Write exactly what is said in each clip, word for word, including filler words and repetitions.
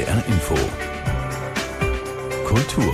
R Info Kultur.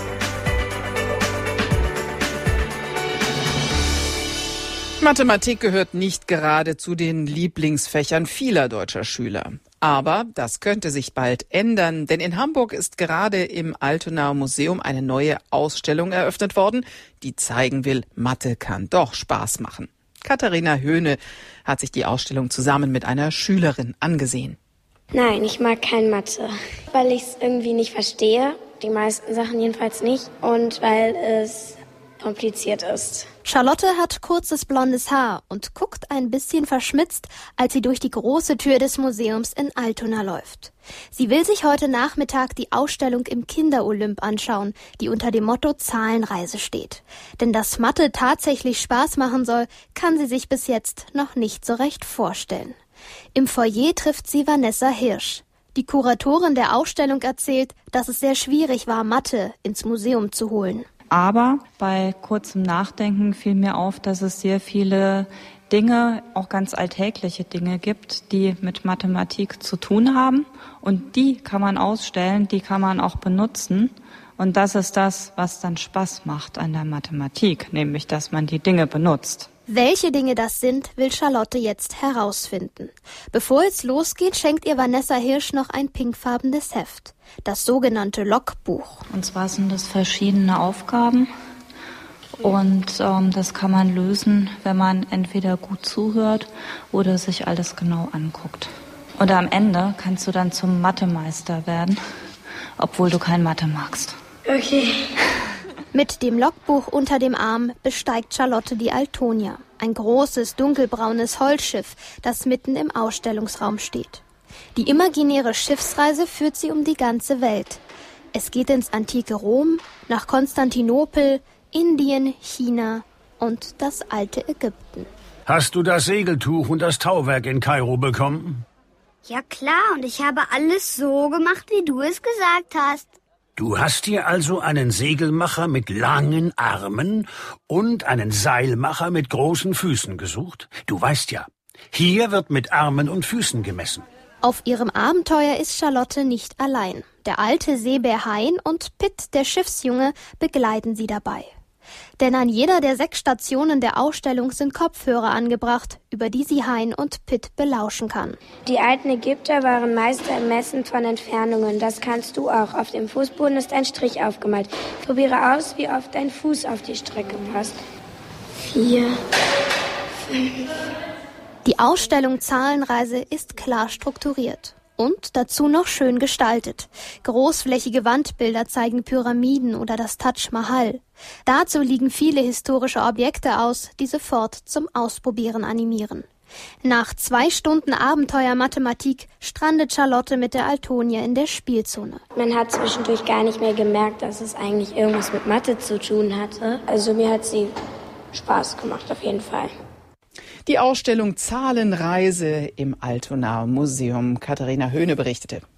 Mathematik gehört nicht gerade zu den Lieblingsfächern vieler deutscher Schüler. Aber das könnte sich bald ändern, denn in Hamburg ist gerade im Altonaer Museum eine neue Ausstellung eröffnet worden, die zeigen will, Mathe kann doch Spaß machen. Katharina Höhne hat sich die Ausstellung zusammen mit einer Schülerin angesehen. Nein, ich mag kein Mathe, weil ich es irgendwie nicht verstehe, die meisten Sachen jedenfalls nicht, und weil es kompliziert ist. Charlotte hat kurzes blondes Haar und guckt ein bisschen verschmitzt, als sie durch die große Tür des Museums in Altona läuft. Sie will sich heute Nachmittag die Ausstellung im Kinderolymp anschauen, die unter dem Motto Zahlenreise steht. Denn dass Mathe tatsächlich Spaß machen soll, kann sie sich bis jetzt noch nicht so recht vorstellen. Im Foyer trifft sie Vanessa Hirsch. Die Kuratorin der Ausstellung erzählt, dass es sehr schwierig war, Mathe ins Museum zu holen. Aber bei kurzem Nachdenken fiel mir auf, dass es sehr viele Dinge, auch ganz alltägliche Dinge gibt, die mit Mathematik zu tun haben. Und die kann man ausstellen, die kann man auch benutzen. Und das ist das, was dann Spaß macht an der Mathematik, nämlich dass man die Dinge benutzt. Welche Dinge das sind, will Charlotte jetzt herausfinden. Bevor es losgeht, schenkt ihr Vanessa Hirsch noch ein pinkfarbenes Heft, das sogenannte Logbuch. Und zwar sind das verschiedene Aufgaben und ähm, das kann man lösen, wenn man entweder gut zuhört oder sich alles genau anguckt. Und am Ende kannst du dann zum Mathemeister werden, obwohl du kein Mathe magst. Okay. Mit dem Logbuch unter dem Arm besteigt Charlotte die Altonia, ein großes, dunkelbraunes Holzschiff, das mitten im Ausstellungsraum steht. Die imaginäre Schiffsreise führt sie um die ganze Welt. Es geht ins antike Rom, nach Konstantinopel, Indien, China und das alte Ägypten. Hast du das Segeltuch und das Tauwerk in Kairo bekommen? Ja klar, und ich habe alles so gemacht, wie du es gesagt hast. Du hast dir also einen Segelmacher mit langen Armen und einen Seilmacher mit großen Füßen gesucht? Du weißt ja, hier wird mit Armen und Füßen gemessen. Auf ihrem Abenteuer ist Charlotte nicht allein. Der alte Seebär Hein und Pitt, der Schiffsjunge, begleiten sie dabei. Denn an jeder der sechs Stationen der Ausstellung sind Kopfhörer angebracht, über die sie Hein und Pitt belauschen kann. Die alten Ägypter waren Meister im Messen von Entfernungen. Das kannst du auch. Auf dem Fußboden ist ein Strich aufgemalt. Probiere aus, wie oft dein Fuß auf die Strecke passt. Vier, fünf. Die Ausstellung Zahlenreise ist klar strukturiert. Und dazu noch schön gestaltet. Großflächige Wandbilder zeigen Pyramiden oder das Taj Mahal. Dazu liegen viele historische Objekte aus, die sofort zum Ausprobieren animieren. Nach zwei Stunden Abenteuer-Mathematik strandet Charlotte mit der Altonia in der Spielzone. Man hat zwischendurch gar nicht mehr gemerkt, dass es eigentlich irgendwas mit Mathe zu tun hatte. Also mir hat sie Spaß gemacht, auf jeden Fall. Die Ausstellung Zahlenreise im Altonaer Museum. Katharina Höhne berichtete.